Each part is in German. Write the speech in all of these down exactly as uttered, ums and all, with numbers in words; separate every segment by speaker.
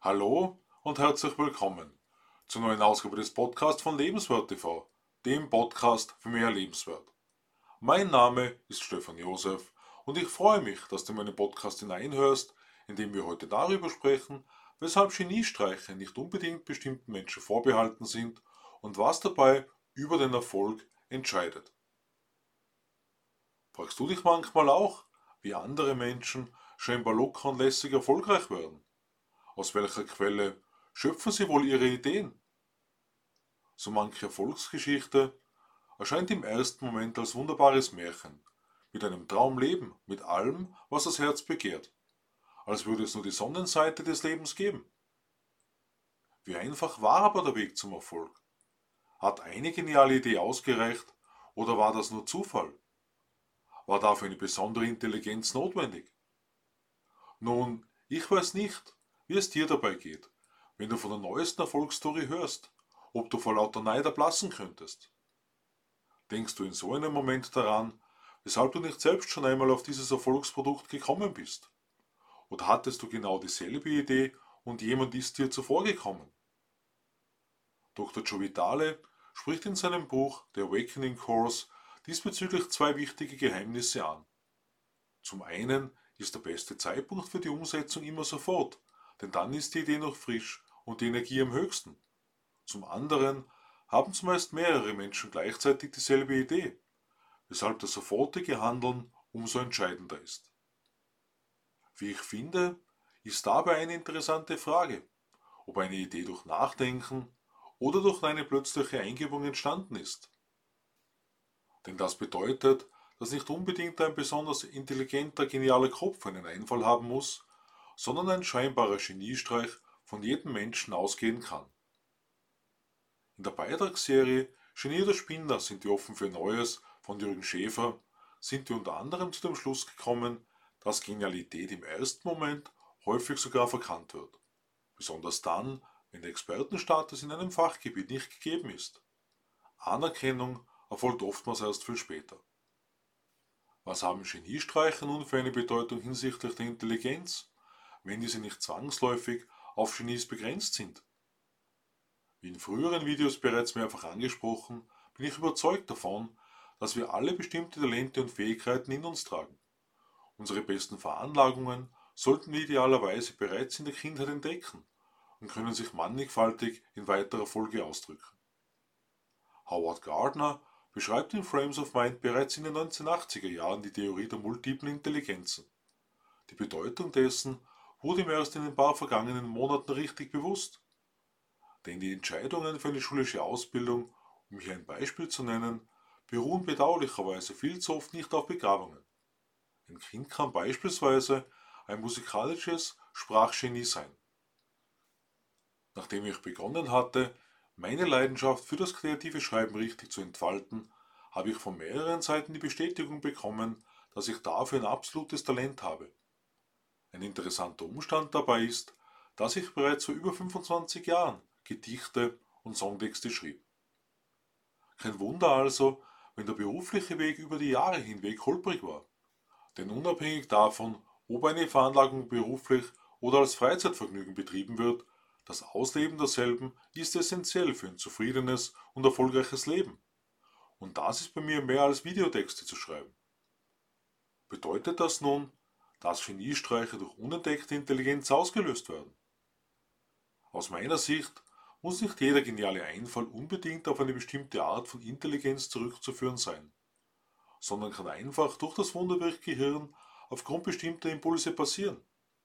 Speaker 1: Hallo und herzlich willkommen zur neuen Ausgabe des Podcasts von Lebenswert T V, dem Podcast für mehr Lebenswert. Mein Name ist Stefan Josef und ich freue mich, dass du in meinen Podcast hineinhörst, in dem wir heute darüber sprechen, weshalb Geniestreiche nicht unbedingt bestimmten Menschen vorbehalten sind und was dabei über den Erfolg entscheidet. Fragst du dich manchmal auch, wie andere Menschen scheinbar locker und lässig erfolgreich werden? Aus welcher Quelle schöpfen sie wohl ihre Ideen? So manche Erfolgsgeschichte erscheint im ersten Moment als wunderbares Märchen, mit einem Traumleben, mit allem, was das Herz begehrt, als würde es nur die Sonnenseite des Lebens geben. Wie einfach war aber der Weg zum Erfolg? Hat eine geniale Idee ausgereicht oder war das nur Zufall? War dafür eine besondere Intelligenz notwendig? Nun, ich weiß nicht, wie es dir dabei geht, wenn du von der neuesten Erfolgsstory hörst, ob du vor lauter Neid erblassen könntest. Denkst du in so einem Moment daran, weshalb du nicht selbst schon einmal auf dieses Erfolgsprodukt gekommen bist? Oder hattest du genau dieselbe Idee und jemand ist dir zuvorgekommen? Doktor Joe Vitale spricht in seinem Buch The Awakening Course diesbezüglich zwei wichtige Geheimnisse an. Zum einen ist der beste Zeitpunkt für die Umsetzung immer sofort, denn dann ist die Idee noch frisch und die Energie am höchsten. Zum anderen haben zumeist mehrere Menschen gleichzeitig dieselbe Idee, weshalb das sofortige Handeln umso entscheidender ist. Wie ich finde, ist dabei eine interessante Frage, ob eine Idee durch Nachdenken oder durch eine plötzliche Eingebung entstanden ist. Denn das bedeutet, dass nicht unbedingt ein besonders intelligenter, genialer Kopf einen Einfall haben muss, sondern ein scheinbarer Geniestreich von jedem Menschen ausgehen kann. In der Beitragsserie Genie oder Spinner sind wir offen für Neues von Jürgen Schäfer sind wir unter anderem zu dem Schluss gekommen, dass Genialität im ersten Moment häufig sogar verkannt wird. Besonders dann, wenn der Expertenstatus in einem Fachgebiet nicht gegeben ist. Anerkennung erfolgt oftmals erst viel später. Was haben Geniestreiche nun für eine Bedeutung hinsichtlich der Intelligenz, wenn diese nicht zwangsläufig auf Genies begrenzt sind? Wie in früheren Videos bereits mehrfach angesprochen, bin ich überzeugt davon, dass wir alle bestimmte Talente und Fähigkeiten in uns tragen. Unsere besten Veranlagungen sollten wir idealerweise bereits in der Kindheit entdecken und können sich mannigfaltig in weiterer Folge ausdrücken. Howard Gardner beschreibt in Frames of Mind bereits in den neunzehnhundertachtziger Jahren die Theorie der multiplen Intelligenzen. Die Bedeutung dessen wurde mir erst in den paar vergangenen Monaten richtig bewusst. Denn die Entscheidungen für eine schulische Ausbildung, um hier ein Beispiel zu nennen, beruhen bedauerlicherweise viel zu oft nicht auf Begabungen. Ein Kind kann beispielsweise ein musikalisches Sprachgenie sein. Nachdem ich begonnen hatte, meine Leidenschaft für das kreative Schreiben richtig zu entfalten, habe ich von mehreren Seiten die Bestätigung bekommen, dass ich dafür ein absolutes Talent habe. Ein interessanter Umstand dabei ist, dass ich bereits vor über fünfundzwanzig Jahren Gedichte und Songtexte schrieb. Kein Wunder also, wenn der berufliche Weg über die Jahre hinweg holprig war. Denn unabhängig davon, ob eine Veranlagung beruflich oder als Freizeitvergnügen betrieben wird, das Ausleben derselben ist essentiell für ein zufriedenes und erfolgreiches Leben. Und das ist bei mir mehr als Videotexte zu schreiben. Bedeutet das nun, dass Geniestreiche durch unentdeckte Intelligenz ausgelöst werden? Aus meiner Sicht muss nicht jeder geniale Einfall unbedingt auf eine bestimmte Art von Intelligenz zurückzuführen sein, sondern kann einfach durch das Wunderwerk-Gehirn aufgrund bestimmter Impulse passieren.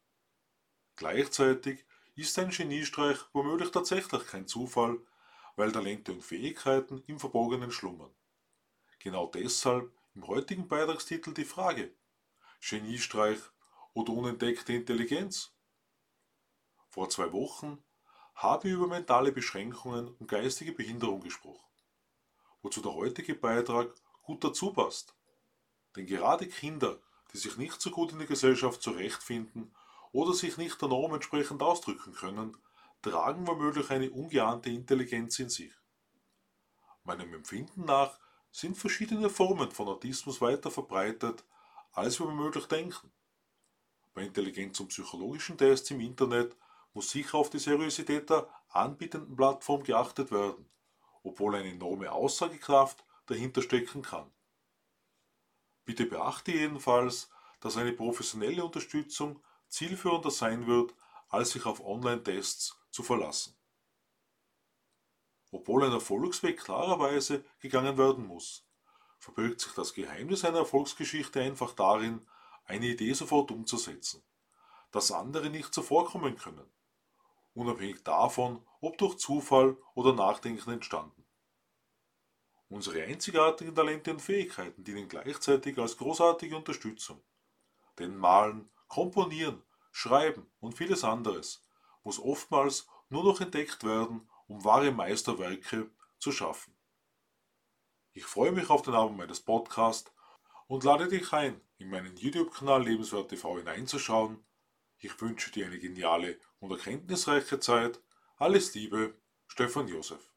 Speaker 1: Gleichzeitig ist ein Geniestreich womöglich tatsächlich kein Zufall, weil Talente und Fähigkeiten im Verborgenen schlummern. Genau deshalb im heutigen Beitragstitel die Frage: Geniestreich oder unentdeckte Intelligenz? Vor zwei Wochen habe ich über mentale Beschränkungen und geistige Behinderung gesprochen, wozu der heutige Beitrag gut dazu passt. Denn gerade Kinder, die sich nicht so gut in der Gesellschaft zurechtfinden oder sich nicht der Norm entsprechend ausdrücken können, tragen womöglich eine ungeahnte Intelligenz in sich. Meinem Empfinden nach sind verschiedene Formen von Autismus weiter verbreitet, als wir womöglich denken. Bei Intelligenz- und psychologischen Tests im Internet muss sicher auf die Seriosität der anbietenden Plattform geachtet werden, obwohl eine enorme Aussagekraft dahinter stecken kann. Bitte beachte jedenfalls, dass eine professionelle Unterstützung zielführender sein wird, als sich auf Online-Tests zu verlassen. Obwohl ein Erfolgsweg klarerweise gegangen werden muss, verbirgt sich das Geheimnis einer Erfolgsgeschichte einfach darin, eine Idee sofort umzusetzen, dass andere nicht zuvorkommen können, unabhängig davon, ob durch Zufall oder Nachdenken entstanden. Unsere einzigartigen Talente und Fähigkeiten dienen gleichzeitig als großartige Unterstützung. Denn Malen, Komponieren, Schreiben und vieles anderes muss oftmals nur noch entdeckt werden, um wahre Meisterwerke zu schaffen. Ich freue mich auf den Abend meines Podcasts und lade dich ein, in meinen YouTube-Kanal Lebenswert T V hineinzuschauen. Ich wünsche dir eine geniale und erkenntnisreiche Zeit. Alles Liebe, Stefan Josef.